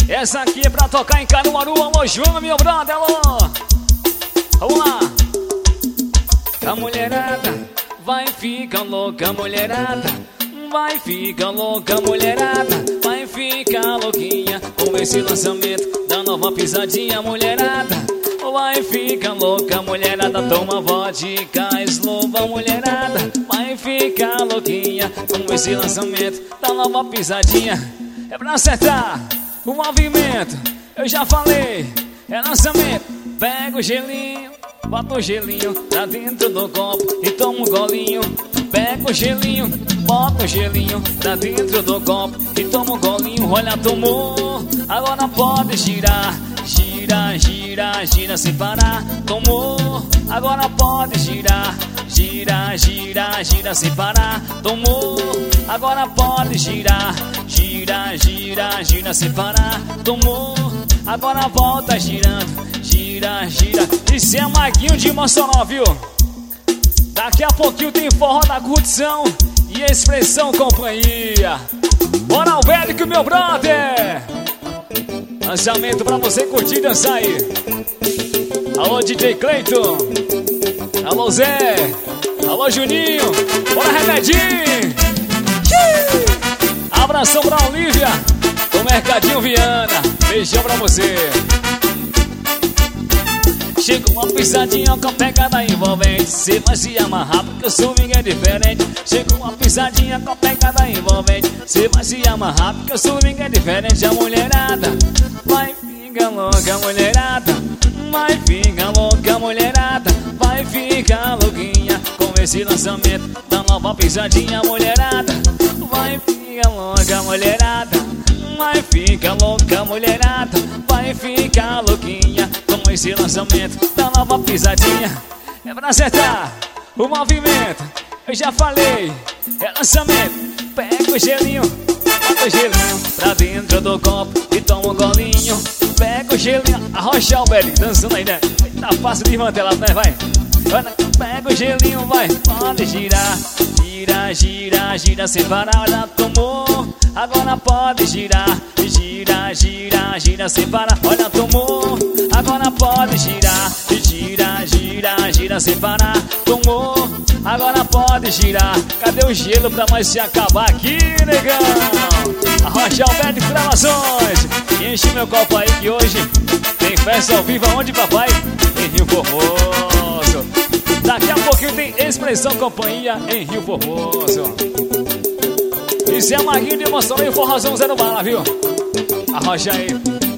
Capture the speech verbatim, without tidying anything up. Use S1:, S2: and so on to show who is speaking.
S1: Essa aqui é pra tocar em Caruaru. Alô, João, meu brother, alô. Vamos lá. A mulherada vai ficar louca, mulherada vai ficar louca, mulherada vai ficar louquinha com esse lançamento da nova pisadinha, mulherada vai ficar louca, mulherada toma vodka, eslova, mulherada vai ficar louquinha com esse lançamento da nova pisadinha. É pra acertar o movimento, eu já falei, é lançamento. Pega o gelinho, bota o gelinho pra dentro do copo e toma um golinho. Pega o gelinho, bota o gelinho pra dentro do copo e toma um golinho. Olha, tomou, agora pode girar. Gira, gira, gira sem parar. Tomou, agora pode girar. Gira, gira, gira sem parar. Tomou, agora pode girar. Gira, gira, gira sem parar. Tomou, agora volta girando. Gira, gira. Isso é Maguinho de Mossoró, viu? Daqui a pouquinho tem forró da curtição e expressão companhia. Bora, Albérico, meu brother! Lançamento pra você curtir e dançar aí. Alô, D J Cleiton. Alô, Zé. Alô, Juninho. Bora, Remedinho. Abração pra Olívia do Mercadinho Viana. Beijão pra você. Chega uma pisadinha com pegada envolvente. Cê vai se amarrar porque o swing é diferente. Chega uma pisadinha com pegada envolvente. Cê vai se amarrar porque o swing é diferente. A mulherada vai ficar louca, mulherada vai ficar louca, mulherada vai ficar louquinha com esse lançamento da nova pisadinha. Mulherada vai ficar louca, mulherada vai ficar louca, mulherada vai ficar louquinha com esse lançamento da nova pisadinha. É pra acertar o movimento, eu já falei, é lançamento. Pega o gelinho, bota o gelinho pra dentro do copo e toma um golinho. Pega o gelinho, arrocha o Albérico dançando aí, né? Tá fácil de desmantelar, né? Vai. Pega o gelinho, vai, pode girar. Gira, gira, gira sem parar. Olha, tomou, agora pode girar. Gira, gira, gira sem parar. Olha, tomou, agora pode girar. Gira, gira, gira sem parar. Tomou, agora pode girar. Cadê o gelo pra nós se acabar aqui, negão? Arrocha Albérico Gravações. Enche meu copo aí que hoje tem festa ao vivo. Aonde, papai? Em Rio Formoso. Daqui a pouquinho tem expressão companhia em Rio Formoso. Isso é Maguinho de Mossoró e o forrozão zero bala, viu? Arrocha aí.